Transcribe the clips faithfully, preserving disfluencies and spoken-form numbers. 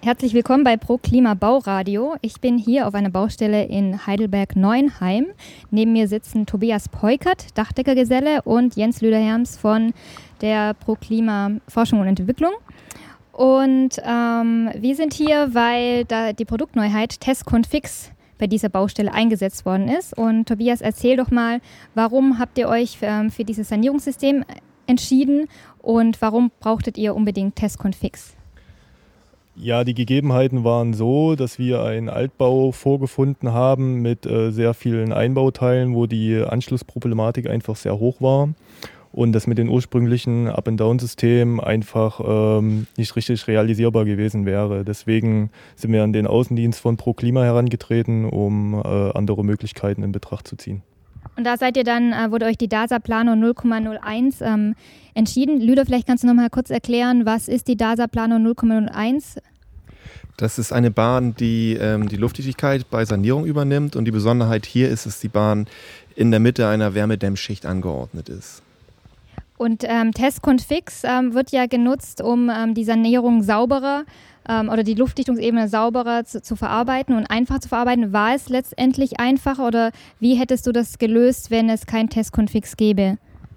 Herzlich willkommen bei Pro Klima Bauradio. Ich bin hier auf einer Baustelle in Heidelberg-Neuenheim. Neben mir sitzen Tobias Peukert, Dachdeckergeselle, und Jens Lüderherms von der Pro Klima Forschung und Entwicklung. Und ähm, wir sind hier, weil da die Produktneuheit TestConfix bei dieser Baustelle eingesetzt worden ist. Und Tobias, erzähl doch mal, warum habt ihr euch ähm, für dieses Sanierungssystem entschieden und warum brauchtet ihr unbedingt TestConfix? Ja, die Gegebenheiten waren so, dass wir einen Altbau vorgefunden haben mit äh, sehr vielen Einbauteilen, wo die Anschlussproblematik einfach sehr hoch war und das mit den ursprünglichen Up-and-Down-Systemen einfach ähm, nicht richtig realisierbar gewesen wäre. Deswegen sind wir an den Außendienst von Pro Klima herangetreten, um äh, andere Möglichkeiten in Betracht zu ziehen. Und da seid ihr dann, äh, wurde euch die DASA Plano null Komma null eins ähm, entschieden. Lüder, vielleicht kannst du noch mal kurz erklären, was ist die DASA Plano null Komma null eins? Das ist eine Bahn, die ähm, die Luftdichtigkeit bei Sanierung übernimmt, und die Besonderheit hier ist, dass die Bahn in der Mitte einer Wärmedämmschicht angeordnet ist. Und ähm, TestConfix ähm, wird ja genutzt, um ähm, die Sanierung sauberer ähm, oder die Luftdichtungsebene sauberer zu, zu verarbeiten und einfach zu verarbeiten. War es letztendlich einfacher oder wie hättest du das gelöst, wenn es kein TestConfix gäbe?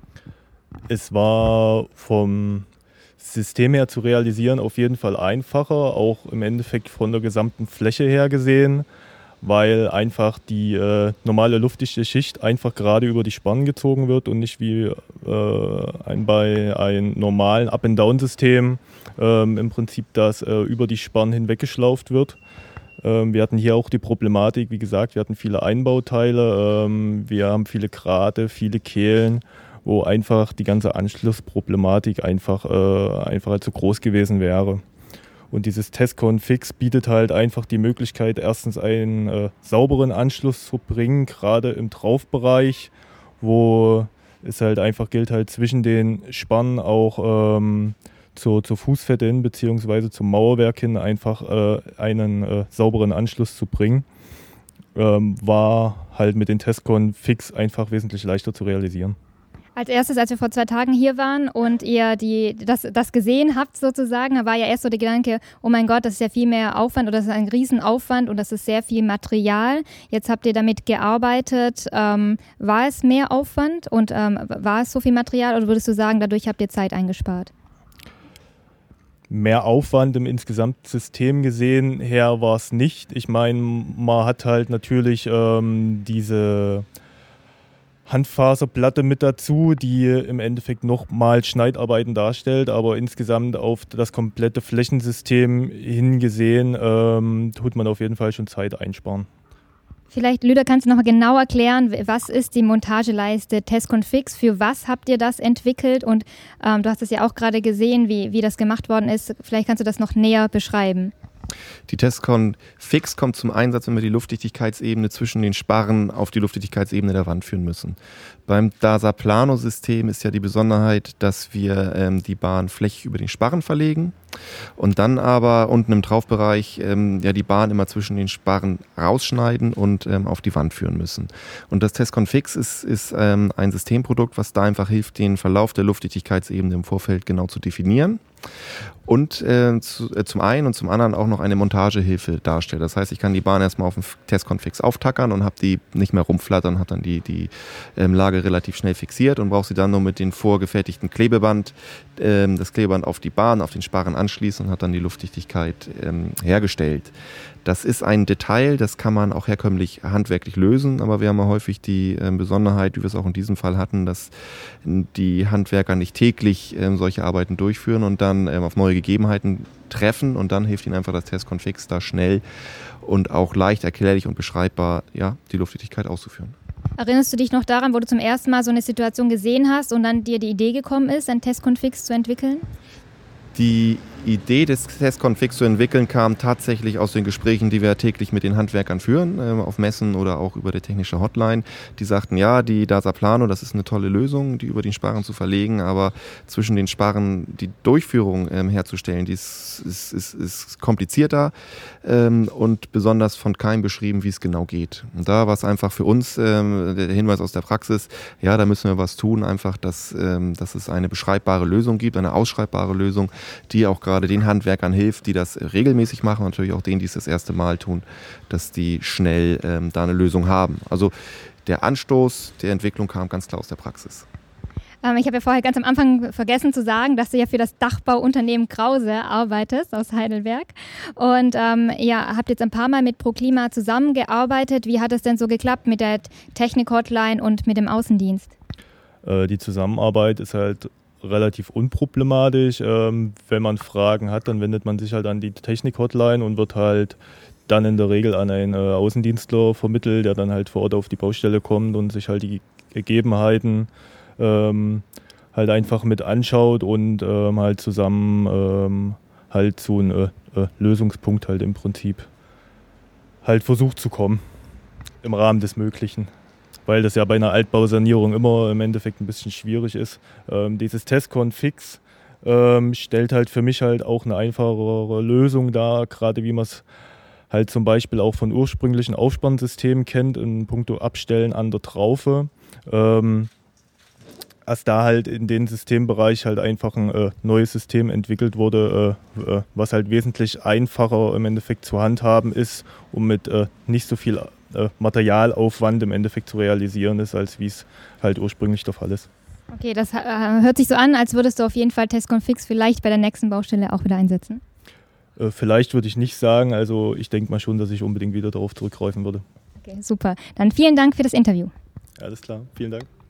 Es war vom System her zu realisieren auf jeden Fall einfacher, auch im Endeffekt von der gesamten Fläche her gesehen, weil einfach die äh, normale luftdichte Schicht einfach gerade über die Sparren gezogen wird und nicht wie äh, ein, bei einem normalen Up-and-Down-System ähm, im Prinzip das äh, über die Sparren hinweggeschlauft wird. Ähm, wir hatten hier auch die Problematik, wie gesagt, wir hatten viele Einbauteile, ähm, wir haben viele Grate, viele Kehlen, wo einfach die ganze Anschlussproblematik einfach, äh, einfach halt zu groß gewesen wäre. Und dieses TestConfix bietet halt einfach die Möglichkeit, erstens einen äh, sauberen Anschluss zu bringen, gerade im Traufbereich, wo es halt einfach gilt, halt zwischen den Sparren auch ähm, zur, zur Fußfette hin bzw. zum Mauerwerk hin einfach äh, einen äh, sauberen Anschluss zu bringen. Ähm, war halt mit den TestConfix einfach wesentlich leichter zu realisieren. Als erstes, als wir vor zwei Tagen hier waren und ihr die, das, das gesehen habt sozusagen, da war ja erst so der Gedanke, oh mein Gott, das ist ja viel mehr Aufwand oder das ist ein Riesenaufwand und das ist sehr viel Material. Jetzt habt ihr damit gearbeitet. Ähm, war es mehr Aufwand und ähm, war es so viel Material oder würdest du sagen, dadurch habt ihr Zeit eingespart? Mehr Aufwand im insgesamten System gesehen her war es nicht. Ich meine, man hat halt natürlich ähm, diese Handfaserplatte mit dazu, die im Endeffekt nochmal Schneidarbeiten darstellt, aber insgesamt auf das komplette Flächensystem hingesehen, ähm, tut man auf jeden Fall schon Zeit einsparen. Vielleicht, Lüder, kannst du noch mal genau erklären, was ist die Montageleiste TestConfix, für was habt ihr das entwickelt und ähm, du hast es ja auch gerade gesehen, wie, wie das gemacht worden ist. Vielleicht kannst du das noch näher beschreiben. Die TestConfix kommt zum Einsatz, wenn wir die Luftdichtigkeitsebene zwischen den Sparren auf die Luftdichtigkeitsebene der Wand führen müssen. Beim DASA Plano-System ist ja die Besonderheit, dass wir ähm, die Bahn flächig über den Sparren verlegen und dann aber unten im Traufbereich ähm, ja, die Bahn immer zwischen den Sparren rausschneiden und ähm, auf die Wand führen müssen. Und das TestConfix ist, ist ähm, ein Systemprodukt, was da einfach hilft, den Verlauf der Luftdichtigkeitsebene im Vorfeld genau zu definieren. Und äh, zu, äh, zum einen und zum anderen auch noch eine Montagehilfe darstellt. Das heißt, ich kann die Bahn erstmal auf dem TestConfix auftackern und habe die nicht mehr rumflattern, hat dann die, die ähm, Lage relativ schnell fixiert und brauche sie dann nur mit dem vorgefertigten Klebeband, ähm, das Klebeband auf die Bahn, auf den Sparren anschließen und hat dann die Luftdichtigkeit ähm, hergestellt. Das ist ein Detail, das kann man auch herkömmlich handwerklich lösen, aber wir haben ja häufig die äh, Besonderheit, wie wir es auch in diesem Fall hatten, dass die Handwerker nicht täglich ähm, solche Arbeiten durchführen und dann ähm, auf neue Gegebenheiten treffen und dann hilft ihnen einfach das TestConfix da schnell und auch leicht erklärlich und beschreibbar ja, die Luftdichtigkeit auszuführen. Erinnerst du dich noch daran, wo du zum ersten Mal so eine Situation gesehen hast und dann dir die Idee gekommen ist, ein TestConfix zu entwickeln? Die Idee des TestConfix zu entwickeln kam tatsächlich aus den Gesprächen, die wir täglich mit den Handwerkern führen, äh, auf Messen oder auch über die technische Hotline. Die sagten, ja, die DASA Plano, das ist eine tolle Lösung, die über den Sparren zu verlegen, aber zwischen den Sparren die Durchführung ähm, herzustellen, die ist, ist, ist, ist komplizierter ähm, und besonders von keinem beschrieben, wie es genau geht. Und da war es einfach für uns ähm, der Hinweis aus der Praxis, ja, da müssen wir was tun, einfach, dass, ähm, dass es eine beschreibbare Lösung gibt, eine ausschreibbare Lösung, die auch gerade gerade den Handwerkern hilft, die das regelmäßig machen, natürlich auch denen, die es das erste Mal tun, dass die schnell ähm, da eine Lösung haben. Also der Anstoß der Entwicklung kam ganz klar aus der Praxis. Ähm, ich habe ja vorher ganz am Anfang vergessen zu sagen, dass du ja für das Dachbauunternehmen Krause arbeitest aus Heidelberg. Und ähm, ja, habt jetzt ein paar Mal mit ProClima zusammengearbeitet. Wie hat es denn so geklappt mit der Technik-Hotline und mit dem Außendienst? Äh, die Zusammenarbeit ist halt relativ unproblematisch. Ähm, wenn man Fragen hat, dann wendet man sich halt an die Technik-Hotline und wird halt dann in der Regel an einen äh, Außendienstler vermittelt, der dann halt vor Ort auf die Baustelle kommt und sich halt die Gegebenheiten ähm, halt einfach mit anschaut und ähm, halt zusammen ähm, halt zu einem äh, äh, Lösungspunkt halt im Prinzip halt versucht zu kommen im Rahmen des Möglichen. Weil das ja bei einer Altbausanierung immer im Endeffekt ein bisschen schwierig ist. Ähm, dieses Tescon Fix ähm, stellt halt für mich halt auch eine einfachere Lösung dar, gerade wie man es halt zum Beispiel auch von ursprünglichen Aufspannsystemen kennt, in puncto Abstellen an der Traufe. Ähm, als da halt in dem Systembereich halt einfach ein äh, neues System entwickelt wurde, äh, äh, was halt wesentlich einfacher im Endeffekt zu handhaben ist, um mit äh, nicht so viel äh, Materialaufwand im Endeffekt zu realisieren ist, als wie es halt ursprünglich der Fall ist. Okay, das äh, hört sich so an, als würdest du auf jeden Fall Tescon Fix vielleicht bei der nächsten Baustelle auch wieder einsetzen. Äh, vielleicht würde ich nicht sagen, also ich denke mal schon, dass ich unbedingt wieder darauf zurückgreifen würde. Okay, super. Dann vielen Dank für das Interview. Alles klar, vielen Dank.